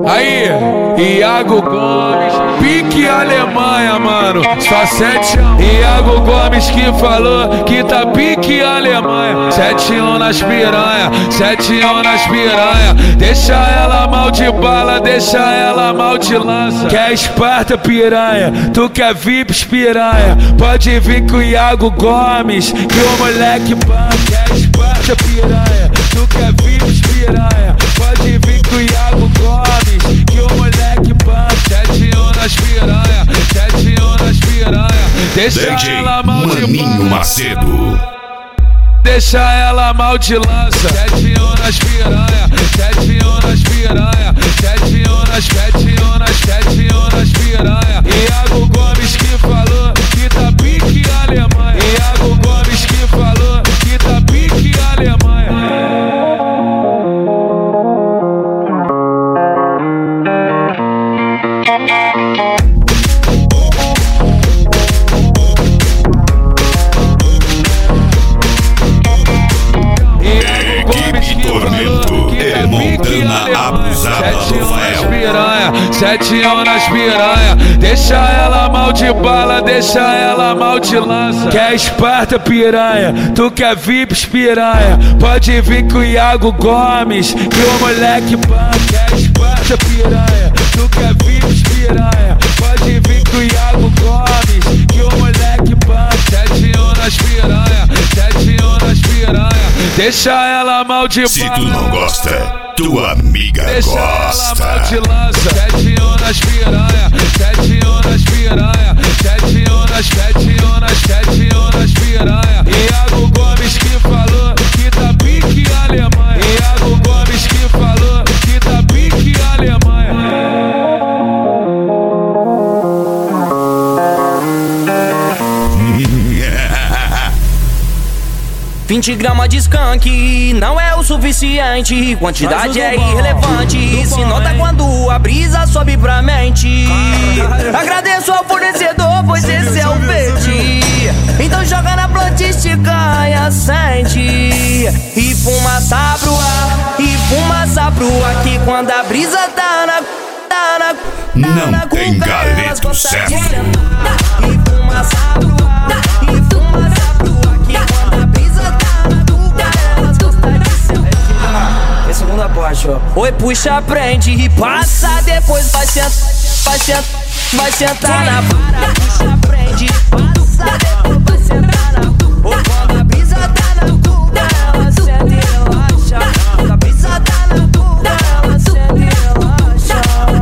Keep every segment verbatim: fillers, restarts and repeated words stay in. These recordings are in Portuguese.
Aí, Iago Gomes, pique Alemanha, mano. Só sete a um. Iago Gomes que falou que tá pique Alemanha. sete a um nas piranha, sete a um nas piranha. Deixa ela mal de bala, deixa ela mal de lança. Quer Esparta piranha, tu quer V I Ps piranha. Pode vir com o Iago Gomes, que o moleque banca. Quer Esparta piranha, tu quer V I Ps piranha. Pode vir com o Iago Gomes, que o moleque banca. sete a um nas piranha, sete a um nas piranha. Deixa D J ela mal de Maninho bala, Macedo. deixa ela mal de lança. sete a um nas piranha, sete a um nas piranha. sete a um nas, sete a um nas, sete a um nas piranha. Iago Gomes que falou que tá pique Alemanha. Iago Gomes que falou que tá pique Alemanha. sete a um nas piranha, deixa ela mal de bala, deixa ela mal de lança. Quer Esparta piranha, tu quer V I Ps piranha. Pode vir com o Iago Gomes, que o moleque banca. Quer Esparta piranha, tu quer V I Ps piranha. Pode vir com o Iago Gomes, que o moleque banca. sete a um nas piranha, sete a um nas piranha. Deixa ela mal de bala. Se tu não gosta, tua amiga deixa gosta. Ela mal de lança. sete a um nas piranha, sete a um nas piranha. sete a um nas, sete a um nas, sete a um nas piranha. Iago Gomes que falou que tá pique Alemanha. Iago Gomes que falou que tá pique Alemanha. vinte gramas de skunk não é o suficiente, quantidade é irrelevante, se nota quando a brisa sobe pra mente. Agradeço ao fornecedor, pois esse é o verde. Então joga na plantística e acende. E fumaça pro ar, e fumaça pro ar, que quando a brisa tá na, tá na, tá não na tem cuca, galeto certo. E fumaça pro ar, e fumaça pro ar, que quando a brisa tá na cuca, elas gostam de sentar. É a segunda parte, ó. Oi, puxa, prende e passa, depois vai sentar, vai sentar, vai sentar na vara. Puxa, prende e passa, depois vai sentar na cuca. Ou quando a brisa tá na cuca, ela sente e relaxa. Quando a brisa tá na cuca, ela sente e relaxa.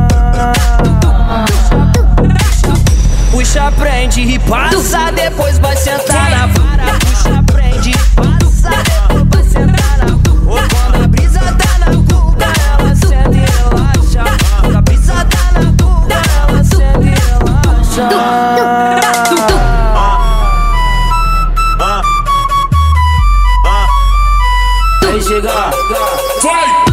Puxa, prende e passa, depois vai sentar na vara. Puxa, prende e passa, depois vai sentar na cuca. Ou quando a brisa tá na cuca, ela sente e relaxa. Quando a brisa tá na cuca, ela sente e relaxa. Aí chega, vai!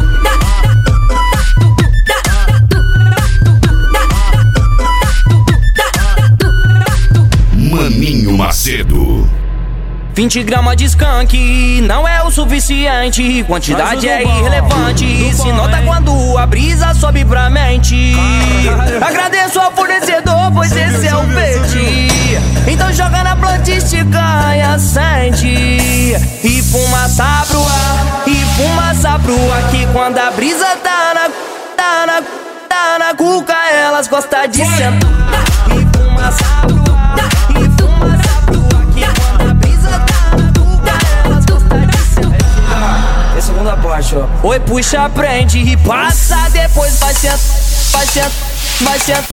Maninho Macedo. vinte gramas de skunk não é o suficiente, quantidade é irrelevante, se nota quando a brisa sobe pra mente. Agradeço ao fornecedor, pois esse é o verde. Então joga na plantística e acende. E fumaça pro ar, e fumaça pro ar, que quando a brisa tá na, tá na, tá na cuca, elas gostam de sentar. E fumaça pro ar, e fumaça pro ar, que quando a brisa tá na cuca, elas gostam de sentar. É a segunda parte, ó. Oi, puxa, prende e passa, depois vai sentar, vai sentar, vai sentar.